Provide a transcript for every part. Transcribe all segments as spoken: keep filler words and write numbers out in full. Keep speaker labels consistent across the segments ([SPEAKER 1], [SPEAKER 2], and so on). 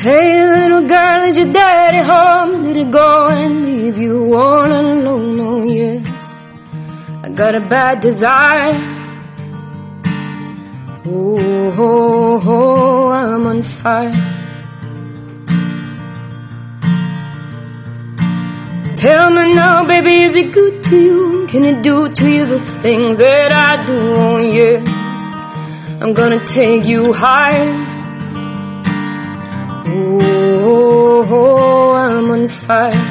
[SPEAKER 1] Hey little girl, is your daddy home? Did he go and leave you all alone? Oh yes, I got a bad desire. Oh, oh, oh, I'm on fire. Tell me now, baby, is it good to you? Can it do to you the things that I do? Oh yes, I'm gonna take you higher. Oh, oh, I'm on fire.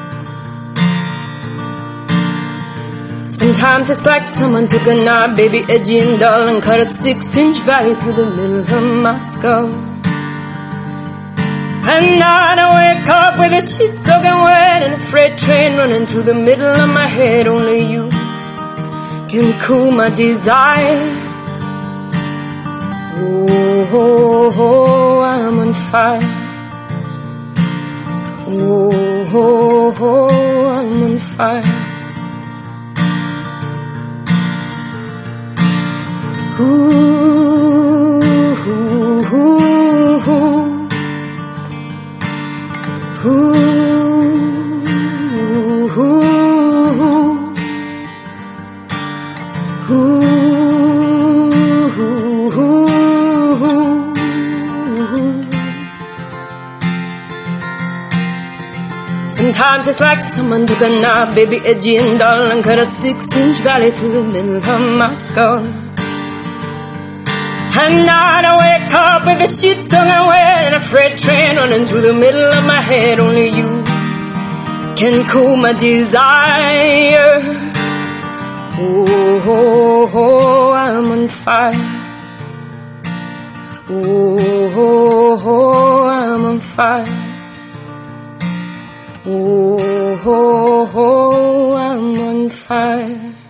[SPEAKER 1] Sometimes it's like someone took a knife, baby, edgy and dull, and cut a six-inch valley through the middle of my skull. And now I wake up with a sheet soaking wet and a freight train running through the middle of my head. Only you can cool my desire. Oh, oh, oh, I'm on fire. Oh, oh, oh, I'm on fire. Ooh, ooh, ooh, ooh. Ooh, ooh, ooh, ooh, ooh, ooh. Sometimes it's like someone took a knife, baby, edgy and dull, and cut a six-inch valley through the middle of my skull. And now I wake up with the sheets soaking wet and a freight train running through the middle of my head. Only you can cool my desire. Oh, oh, oh, I'm on fire. Oh, oh, oh, I'm on fire. Oh, oh, oh, I'm on fire.